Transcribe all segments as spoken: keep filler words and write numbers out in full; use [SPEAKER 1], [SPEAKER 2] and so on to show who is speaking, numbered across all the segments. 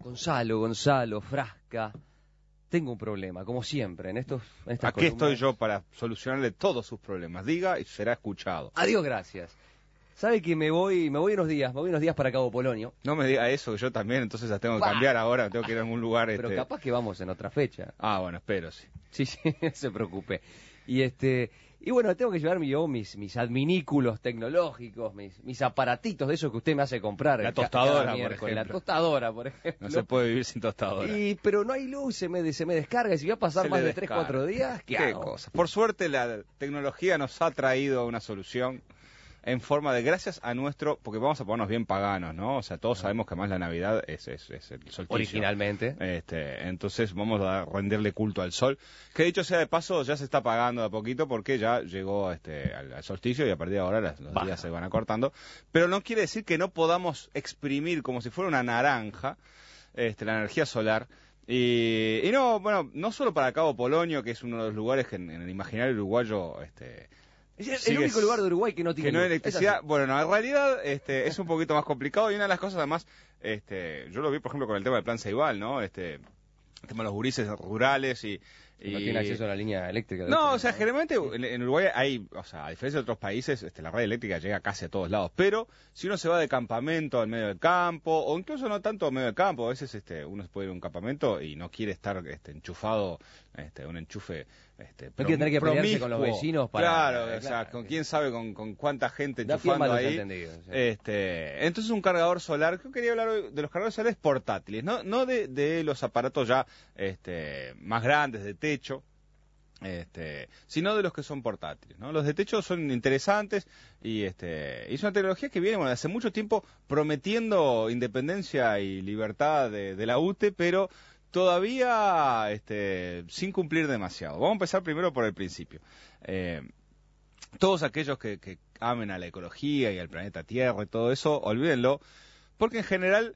[SPEAKER 1] Gonzalo, Gonzalo, Frasca, tengo un problema, como siempre, en estos en estas
[SPEAKER 2] Aquí
[SPEAKER 1] columnas.
[SPEAKER 2] estoy yo para solucionarle todos sus problemas. Diga y será escuchado.
[SPEAKER 1] Adiós, gracias. ¿Sabe que me voy me voy unos días, me voy unos días para Cabo Polonio?
[SPEAKER 2] No me diga eso, que yo también, entonces la tengo que
[SPEAKER 1] Bah.
[SPEAKER 2] cambiar ahora, tengo que ir a algún lugar.
[SPEAKER 1] Pero
[SPEAKER 2] este...
[SPEAKER 1] capaz que vamos en otra fecha.
[SPEAKER 2] Ah, bueno, espero, sí.
[SPEAKER 1] Sí, sí, no se preocupe. Y este y bueno, tengo que llevar yo mis mis adminículos tecnológicos, mis mis aparatitos de esos que usted me hace comprar.
[SPEAKER 2] La
[SPEAKER 1] ca-
[SPEAKER 2] tostadora,
[SPEAKER 1] cada
[SPEAKER 2] por
[SPEAKER 1] miércoles.
[SPEAKER 2] ejemplo.
[SPEAKER 1] La tostadora, por ejemplo.
[SPEAKER 2] No se puede vivir sin tostadora.
[SPEAKER 1] Y, pero no hay luz, se me, se me descarga. Y si voy a pasar
[SPEAKER 2] Se
[SPEAKER 1] más
[SPEAKER 2] le
[SPEAKER 1] de tres,
[SPEAKER 2] descarga.
[SPEAKER 1] cuatro días, ¿qué,
[SPEAKER 2] ¿Qué
[SPEAKER 1] hago?
[SPEAKER 2] cosa? Por suerte la tecnología nos ha traído una solución en forma de gracias a nuestro, porque vamos a ponernos bien paganos, ¿no? O sea, todos sabemos que más la Navidad es, es, es el solsticio.
[SPEAKER 1] Originalmente.
[SPEAKER 2] Este, entonces vamos a rendirle culto al sol, que dicho sea de paso ya se está pagando de a poquito porque ya llegó este al, al solsticio y a partir de ahora las- los
[SPEAKER 1] Baja.
[SPEAKER 2] días se van acortando, pero no quiere decir que no podamos exprimir como si fuera una naranja este, la energía solar. Y, y no, bueno, no solo para Cabo Polonio, que es uno de los lugares que en, en el imaginario uruguayo este,
[SPEAKER 1] Es el,
[SPEAKER 2] sigue-
[SPEAKER 1] el único lugar de Uruguay que no tiene
[SPEAKER 2] que no hay
[SPEAKER 1] luz. Es
[SPEAKER 2] electricidad.
[SPEAKER 1] así.
[SPEAKER 2] Bueno, no, en realidad este, es un poquito más complicado y una de las cosas además, este, yo lo vi por ejemplo con el tema del plan Ceibal, ¿no? Este, el tema de los gurises rurales y...
[SPEAKER 1] Que no
[SPEAKER 2] y-
[SPEAKER 1] tiene acceso a la línea eléctrica.
[SPEAKER 2] No, o sea, generalmente en, en Uruguay hay, o sea, a diferencia de otros países, este, la red eléctrica llega casi a todos lados, pero si uno se va de campamento al medio del campo, o incluso no tanto al medio del campo, a veces este, uno se puede ir a un campamento y no quiere estar este, enchufado, este, un enchufe este,
[SPEAKER 1] No quiere tener que pelearse con los
[SPEAKER 2] promiscuo.
[SPEAKER 1] vecinos para...
[SPEAKER 2] Claro,
[SPEAKER 1] eh,
[SPEAKER 2] o sea,
[SPEAKER 1] claro.
[SPEAKER 2] con quién sabe con, con cuánta gente
[SPEAKER 1] Da pie a
[SPEAKER 2] enchufando
[SPEAKER 1] malos
[SPEAKER 2] ahí.
[SPEAKER 1] entendidos, sí.
[SPEAKER 2] Este, entonces un cargador solar, yo quería hablar hoy de los cargadores solares portátiles, no, no de, de los aparatos ya este, más grandes de techo, este, sino de los que son portátiles, ¿no? Los de techo son interesantes y este, y es una tecnología que viene, bueno, hace mucho tiempo prometiendo independencia y libertad de, de la U T E, pero todavía este, sin cumplir demasiado. Vamos a empezar primero por el principio. Eh, todos aquellos que, que amen a la ecología y al planeta Tierra y todo eso, olvídenlo, porque en general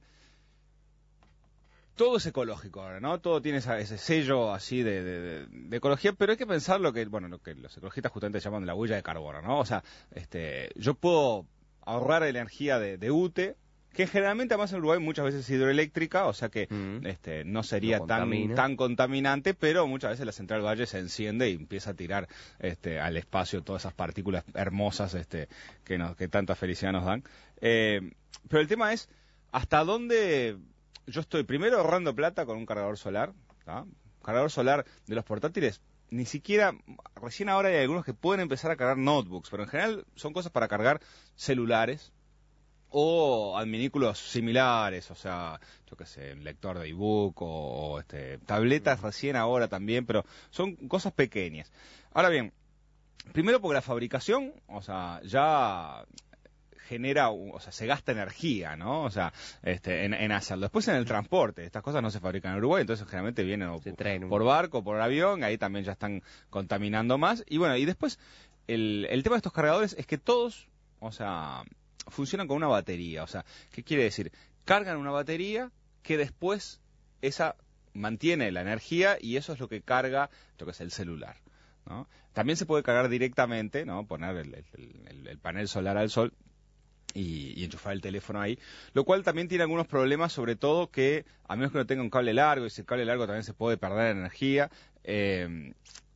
[SPEAKER 2] todo es ecológico ahora, ¿no? Todo tiene esa, ese sello así de, de, de, de ecología, pero hay que pensar lo que, bueno, lo que los ecologistas justamente llaman la huella de carbono, ¿no? O sea, este, yo puedo ahorrar energía de, de U T E, que generalmente además en Uruguay muchas veces es hidroeléctrica, o sea que
[SPEAKER 1] Mm.
[SPEAKER 2] este, no sería
[SPEAKER 1] No
[SPEAKER 2] tan,
[SPEAKER 1] contamina.
[SPEAKER 2] tan contaminante, pero muchas veces la central Valle se enciende y empieza a tirar este, al espacio todas esas partículas hermosas este, que, nos, que tanta felicidad nos dan. Eh, pero el tema es, ¿hasta dónde yo estoy primero ahorrando plata con un cargador solar? ¿tá? Cargador solar de los portátiles, ni siquiera, recién ahora hay algunos que pueden empezar a cargar notebooks, pero en general son cosas para cargar celulares o adminículos similares, o sea, yo qué sé, un lector de ebook o, o este, tabletas recién ahora también, pero son cosas pequeñas. Ahora bien, primero porque la fabricación, o sea, ya genera, o sea, se gasta energía, ¿no? O sea, este, en, en hacerlo. Después en el transporte, estas cosas no se fabrican en Uruguay, entonces generalmente vienen o
[SPEAKER 1] Se traen un-
[SPEAKER 2] por barco, por avión, ahí también ya están contaminando más. Y bueno, y después el, el tema de estos cargadores es que todos, o sea, funcionan con una batería. O sea, ¿qué quiere decir? Cargan una batería que después esa mantiene la energía y eso es lo que carga, lo que es el celular, ¿no? También se puede cargar directamente, ¿no? Poner el, el, el, el panel solar al sol y, y enchufar el teléfono ahí, lo cual también tiene algunos problemas, sobre todo que a menos que no tenga un cable largo, y si el cable largo también se puede perder energía, eh,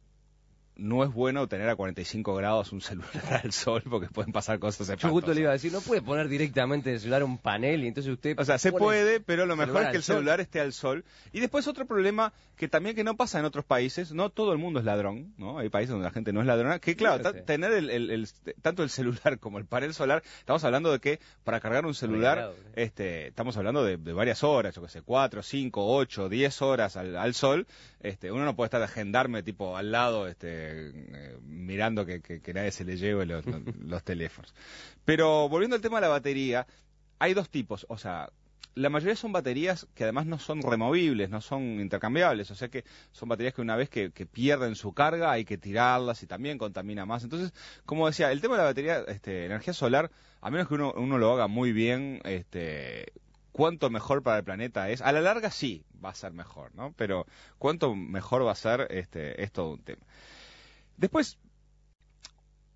[SPEAKER 2] no es bueno tener a cuarenta y cinco grados un celular al sol porque pueden pasar cosas
[SPEAKER 1] Yo
[SPEAKER 2] espantosas.
[SPEAKER 1] justo le iba a decir, no puede poner directamente en el celular un panel y entonces usted...
[SPEAKER 2] O sea, se
[SPEAKER 1] pone
[SPEAKER 2] puede, pero lo mejor
[SPEAKER 1] celular
[SPEAKER 2] es que
[SPEAKER 1] al
[SPEAKER 2] el
[SPEAKER 1] sol.
[SPEAKER 2] celular esté al sol. Y después otro problema que también que no pasa en otros países, no todo el mundo es ladrón, ¿no? Hay países donde la gente no es ladrona, que claro,
[SPEAKER 1] Claro,
[SPEAKER 2] ta-
[SPEAKER 1] sí.
[SPEAKER 2] tener el, el- el- tanto el celular como el panel solar, estamos hablando de que para cargar un celular,
[SPEAKER 1] Regalado, ¿eh?
[SPEAKER 2] este, estamos hablando de, de varias horas, yo que sé, cuatro, cinco, ocho, diez horas al, al sol, este, uno no puede estar de gendarme tipo al lado, este, eh, mirando que, que, que nadie se le lleve los, los, los teléfonos. Pero volviendo al tema de la batería, hay dos tipos, o sea, la mayoría son baterías que además no son removibles, no son intercambiables, o sea que son baterías que una vez que, que pierden su carga hay que tirarlas y también contamina más. Entonces, como decía, el tema de la batería, este, energía solar, a menos que uno, uno lo haga muy bien, este, cuánto mejor para el planeta es. A la larga sí va a ser mejor, ¿no? Pero cuánto mejor va a ser, este, es todo un tema. Después,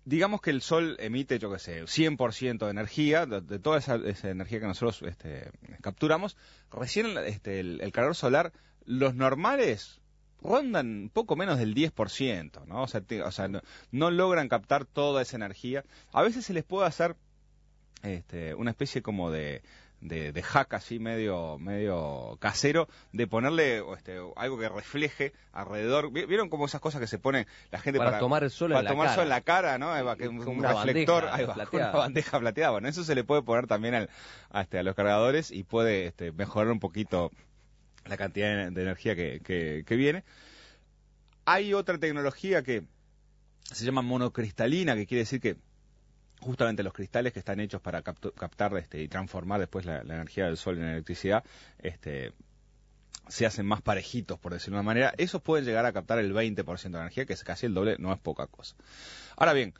[SPEAKER 2] digamos que el sol emite, yo qué sé, cien por ciento de energía, de, de toda esa, esa energía que nosotros este, capturamos. Recién este, el, el calor solar, los normales rondan un poco menos del diez por ciento, ¿no? O sea, te, o sea no, no logran captar toda esa energía. A veces se les puede hacer este, una especie como de... De, de hack así medio medio casero, de ponerle este, algo que refleje alrededor. ¿Vieron como esas cosas que se ponen la gente
[SPEAKER 1] para,
[SPEAKER 2] para
[SPEAKER 1] tomar el sol
[SPEAKER 2] para
[SPEAKER 1] en la
[SPEAKER 2] tomar
[SPEAKER 1] cara?
[SPEAKER 2] sol en la cara, ¿no? Eva, que
[SPEAKER 1] como
[SPEAKER 2] un
[SPEAKER 1] una
[SPEAKER 2] reflector,
[SPEAKER 1] bandeja
[SPEAKER 2] ahí va,
[SPEAKER 1] plateada.
[SPEAKER 2] una bandeja plateada. Bueno, eso se le puede poner también al, a, este, a los cargadores y puede este, mejorar un poquito la cantidad de, de energía que, que, que viene. Hay otra tecnología que se llama monocristalina, que quiere decir que justamente los cristales que están hechos para captu- captar este, y transformar después la, la energía del sol en electricidad, este, se hacen más parejitos, por decirlo de una manera. Esos pueden llegar a captar el veinte por ciento de energía, que es casi el doble, no es poca cosa. Ahora bien,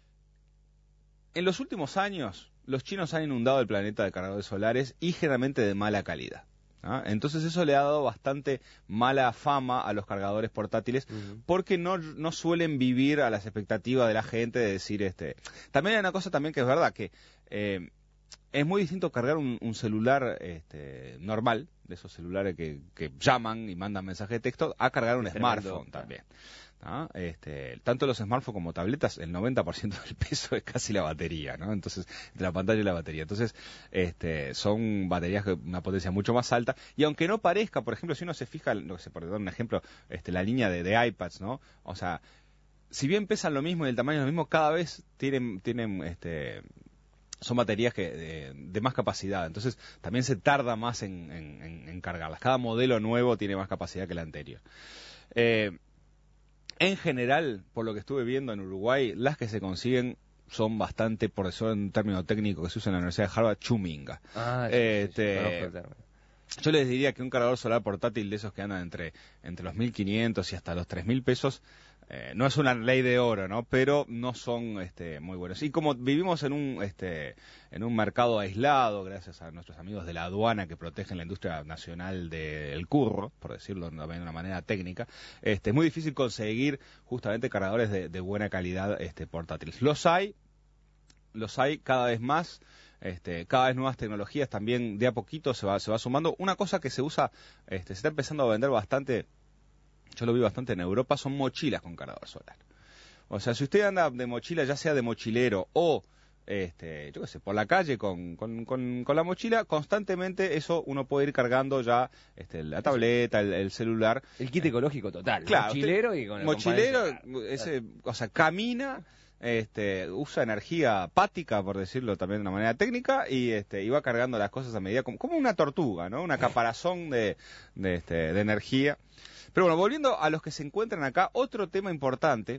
[SPEAKER 2] en los últimos años, los chinos han inundado el planeta de cargadores solares y generalmente de mala calidad. ¿Ah? Entonces eso le ha dado bastante mala fama a los cargadores portátiles, uh-huh. porque no, no suelen vivir a las expectativas de la gente de decir este. También hay una cosa también que es verdad, que eh, es muy distinto cargar un, un celular este, normal, de esos celulares que, que llaman y mandan mensajes de texto, a cargar un smartphone también. ¿Ah? Este, tanto los smartphones como tabletas, el noventa por ciento del peso es casi la batería, ¿no? Entonces, de la pantalla y la batería. Entonces, este, son baterías de una potencia mucho más alta. Y aunque no parezca, por ejemplo, si uno se fija, no sé, por dar un ejemplo, este, la línea de, de iPads, ¿no? O sea, si bien pesan lo mismo y el tamaño es lo mismo, cada vez tienen, tienen, este, son baterías que de, de más capacidad. Entonces, también se tarda más en, en, en cargarlas. Cada modelo nuevo tiene más capacidad que el anterior. Eh, En general, por lo que estuve viendo en Uruguay, las que se consiguen son bastante, por eso en término técnico que se usa en la Universidad de Harvard, chuminga.
[SPEAKER 1] Ah, sí,
[SPEAKER 2] este,
[SPEAKER 1] sí, sí,
[SPEAKER 2] yo les diría que un cargador solar portátil de esos que andan entre, entre los mil quinientos y hasta los tres mil pesos, eh, no es una ley de oro, ¿no? Pero no son este, muy buenos. Y como vivimos en un este, en un mercado aislado, gracias a nuestros amigos de la aduana que protegen la industria nacional del curro, por decirlo de una manera técnica, este, es muy difícil conseguir justamente cargadores de, de buena calidad este, portátiles. Los hay, los hay cada vez más. Este, cada vez nuevas tecnologías también de a poquito se va, se va sumando. Una cosa que se usa, este, se está empezando a vender bastante, yo lo vi bastante en Europa, son mochilas con cargador solar. O sea, si usted anda de mochila, ya sea de mochilero o, este, yo qué sé, por la calle con, con, con, con la mochila, constantemente eso uno puede ir cargando ya este, la tableta, el, el celular.
[SPEAKER 1] El kit ecológico total.
[SPEAKER 2] Claro,
[SPEAKER 1] mochilero
[SPEAKER 2] usted,
[SPEAKER 1] y con el
[SPEAKER 2] mochilero, ese, o sea, camina. Este, usa energía apática, por decirlo también de una manera técnica, y este, iba cargando las cosas a medida, como, como una tortuga, ¿no? Una caparazón de, de, este, de energía. Pero bueno, volviendo a los que se encuentran acá, otro tema importante,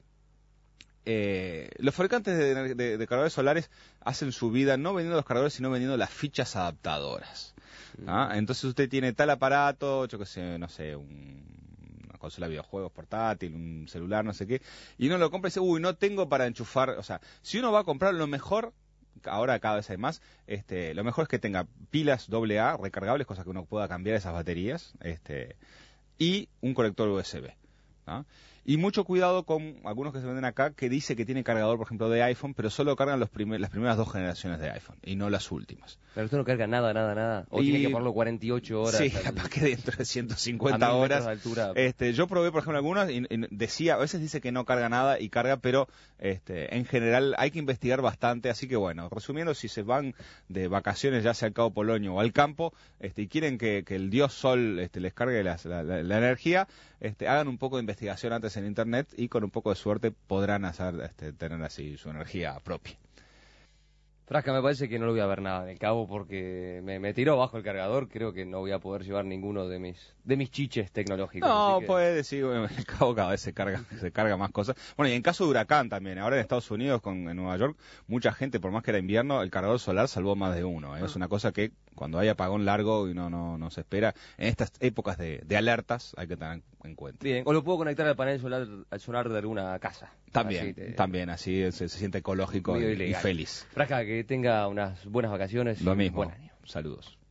[SPEAKER 2] eh, los fabricantes de, de, de cargadores solares hacen su vida no vendiendo los cargadores, sino vendiendo las fichas adaptadoras. ¿Ah? Entonces usted tiene tal aparato, yo qué sé, no sé, un... consola de videojuegos portátil, un celular, no sé qué, y uno lo compra y dice, uy, no tengo para enchufar, o sea, si uno va a comprar lo mejor, ahora cada vez hay más, este, lo mejor es que tenga pilas doble A recargables, cosa que uno pueda cambiar esas baterías, este, y un conector U S B, ¿no? Y mucho cuidado con algunos que se venden acá que dice que tiene cargador, por ejemplo, de iPhone, pero solo cargan los primer, las primeras dos generaciones de iPhone y no las últimas.
[SPEAKER 1] Pero usted no carga nada, nada, nada. O
[SPEAKER 2] y...
[SPEAKER 1] tiene que ponerlo cuarenta y ocho horas.
[SPEAKER 2] Sí,
[SPEAKER 1] al...
[SPEAKER 2] capaz que dentro de ciento cincuenta horas. Este, yo probé, por ejemplo, algunas y, y decía, a veces dice que no carga nada y carga, pero este, en general hay que investigar bastante. Así que bueno, resumiendo, si se van de vacaciones, ya sea al Cabo Polonio o al campo, este, y quieren que, que el dios Sol este, les cargue la, la, la, la energía, este, hagan un poco de investigación antes en internet y con un poco de suerte podrán hacer, este, tener así su energía propia.
[SPEAKER 1] Frasca, me parece que no lo voy a ver nada en el cabo porque me, me tiró bajo el cargador. Creo que no voy a poder llevar ninguno de mis de mis chiches tecnológicos.
[SPEAKER 2] No,
[SPEAKER 1] que...
[SPEAKER 2] puede decir, bueno, en el cabo cada vez se carga, se carga más cosas. Bueno, y en caso de huracán también. Ahora en Estados Unidos, con, en Nueva York, mucha gente, por más que era invierno, el cargador solar salvó más de uno. ¿eh? Ah. Es una cosa que cuando hay apagón largo y no, no, no se espera, en estas épocas de, de alertas hay que tener en cuenta.
[SPEAKER 1] Bien, o lo puedo conectar al panel solar, al solar de alguna casa.
[SPEAKER 2] También,
[SPEAKER 1] así te...
[SPEAKER 2] también, así se, se siente ecológico y, y feliz.
[SPEAKER 1] Frasca, que tenga unas buenas vacaciones.
[SPEAKER 2] Lo
[SPEAKER 1] y
[SPEAKER 2] mismo.
[SPEAKER 1] Buen año.
[SPEAKER 2] Saludos.